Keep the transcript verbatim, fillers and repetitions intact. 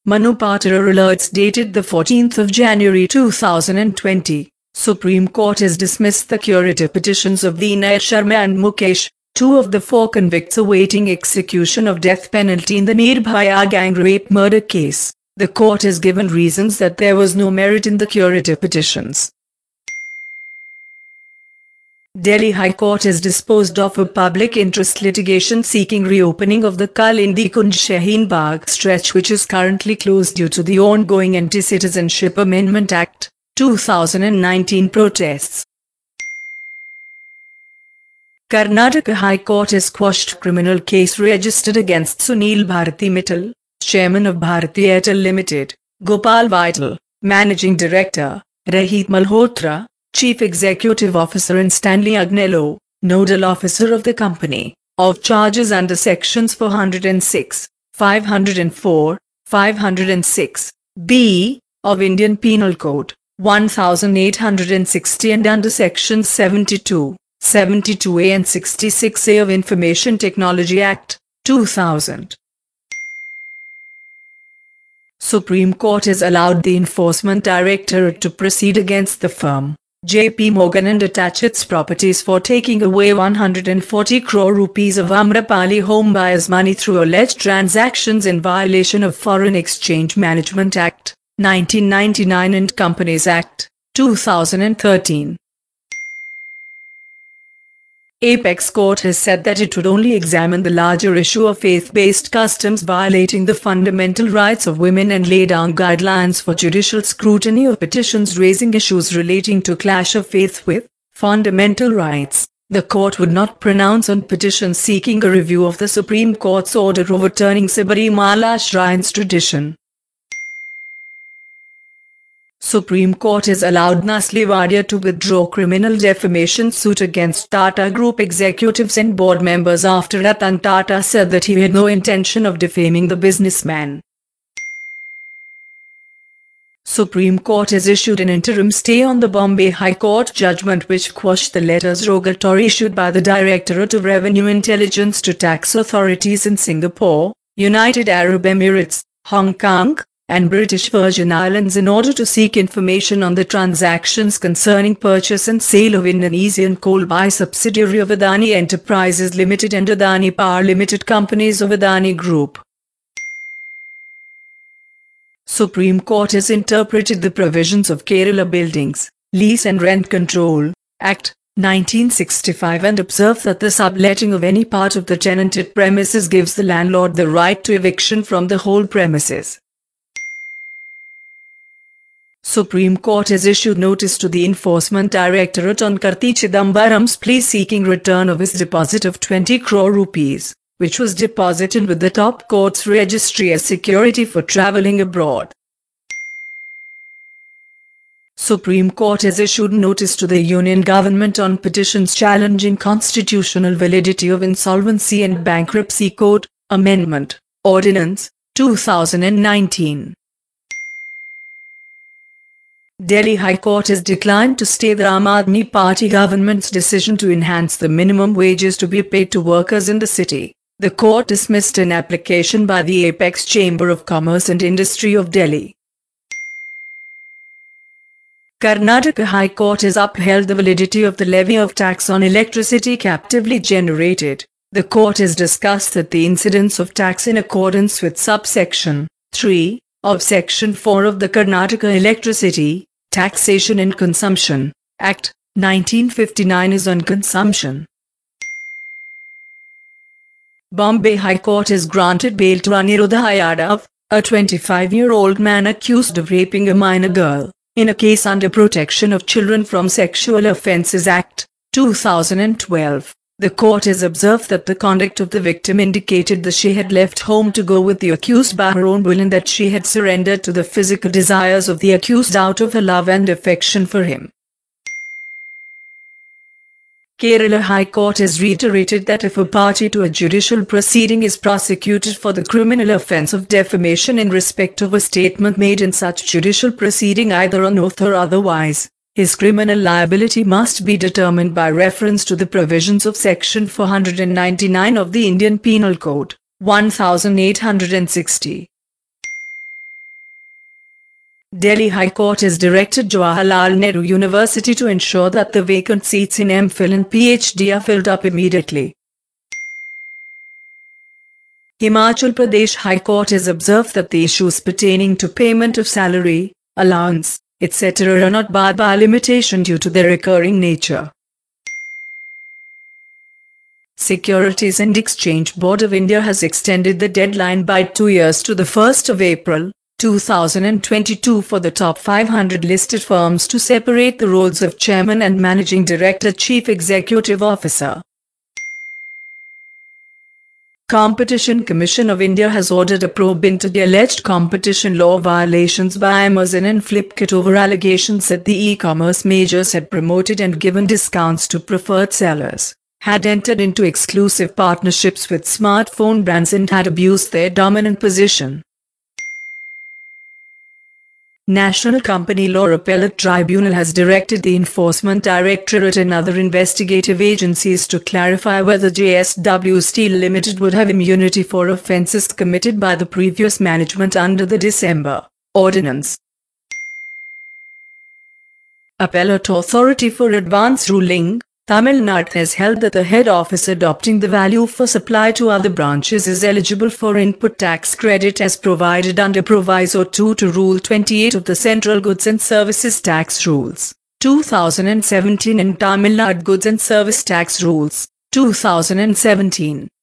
Manu Patora alerts dated the fourteenth of January two thousand twenty. Supreme Court has dismissed the curative petitions of Vinay Sharma and Mukesh, two of the four convicts awaiting execution of death penalty in the Nirbhaya gang rape murder case. The court has given reasons that there was no merit in the curative petitions. Delhi High Court has disposed of a public interest litigation seeking reopening of the Kalindi Kunj Shaheen Bagh stretch, which is currently closed due to the ongoing Anti-Citizenship Amendment Act two thousand nineteen protests. Karnataka High Court has quashed criminal case registered against Sunil Bharati Mittal, Chairman of Bharti Airtel Limited, Gopal Vital, Managing Director, Rahit Malhotra, Chief Executive Officer, and Stanley Agnello, Nodal Officer of the company, of charges under sections four oh six, five oh four, five oh six B of Indian Penal Code, eighteen sixty, and under sections seventy-two, seventy-two A and sixty-six A of Information Technology Act, two thousand. Supreme Court has allowed the Enforcement Directorate to proceed against the firm J P Morgan and attach its properties for taking away one hundred forty crore rupees of Amrapali home buyers' money through alleged transactions in violation of Foreign Exchange Management Act, nineteen ninety-nine and Companies Act, two thousand thirteen. Apex Court has said that it would only examine the larger issue of faith-based customs violating the fundamental rights of women and lay down guidelines for judicial scrutiny of petitions raising issues relating to clash of faith with fundamental rights. The court would not pronounce on petitions seeking a review of the Supreme Court's order overturning Sabarimala Shrine's tradition. Supreme Court has allowed Nasli Wadia to withdraw criminal defamation suit against Tata Group executives and board members after Ratan Tata said that he had no intention of defaming the businessman. Supreme Court has issued an interim stay on the Bombay High Court judgment which quashed the letters rogatory issued by the Directorate of Revenue Intelligence to tax authorities in Singapore, United Arab Emirates, Hong Kong, and British Virgin Islands in order to seek information on the transactions concerning purchase and sale of Indonesian coal by subsidiary of Adani Enterprises Limited and Adani Power Limited companies of Adani Group. Supreme Court has interpreted the provisions of Kerala Buildings, Lease and Rent Control Act, nineteen sixty-five and observed that the subletting of any part of the tenanted premises gives the landlord the right to eviction from the whole premises. Supreme Court has issued notice to the Enforcement Directorate on Karti Chidambaram's plea seeking return of his deposit of twenty crore rupees, which was deposited with the top court's registry as security for travelling abroad. Supreme Court has issued notice to the Union Government on petitions challenging constitutional validity of Insolvency and Bankruptcy Code, Amendment, Ordinance, two thousand nineteen. Delhi High Court has declined to stay the Aam Aadmi Party government's decision to enhance the minimum wages to be paid to workers in the city. The court dismissed an application by the Apex Chamber of Commerce and Industry of Delhi. Karnataka High Court has upheld the validity of the levy of tax on electricity captively generated. The court has discussed that the incidence of tax in accordance with subsection three of Section four of the Karnataka Electricity, Taxation and Consumption Act, nineteen fifty-nine is on consumption. Bombay High Court has granted bail to Aniruddha Yadav, a twenty-five-year-old man accused of raping a minor girl, in a case under Protection of Children from Sexual Offences Act, two thousand twelve. The court has observed that the conduct of the victim indicated that she had left home to go with the accused by her own will and that she had surrendered to the physical desires of the accused out of her love and affection for him. Kerala High Court has reiterated that if a party to a judicial proceeding is prosecuted for the criminal offence of defamation in respect of a statement made in such judicial proceeding either on oath or otherwise, his criminal liability must be determined by reference to the provisions of Section four ninety-nine of the Indian Penal Code, eighteen sixty. Delhi High Court has directed Jawaharlal Nehru University to ensure that the vacant seats in MPhil and PhD are filled up immediately. Himachal Pradesh High Court has observed that the issues pertaining to payment of salary, allowance, et cetera are not barred by limitation due to their recurring nature. Securities and Exchange Board of India has extended the deadline by two years to the first of April, two thousand twenty-two for the top five hundred listed firms to separate the roles of Chairman and Managing Director Chief Executive Officer. Competition Commission of India has ordered a probe into the alleged competition law violations by Amazon and Flipkart over allegations that the e-commerce majors had promoted and given discounts to preferred sellers, had entered into exclusive partnerships with smartphone brands and had abused their dominant position. National Company Law Appellate Tribunal has directed the Enforcement Directorate and other investigative agencies to clarify whether J S W Steel Limited would have immunity for offences committed by the previous management under the December Ordinance. Appellate Authority for Advance Ruling, Tamil Nadu has held that the head office adopting the value for supply to other branches is eligible for input tax credit as provided under Proviso two to Rule twenty-eight of the Central Goods and Services Tax Rules, two thousand seventeen and Tamil Nadu Goods and Service Tax Rules, two thousand seventeen.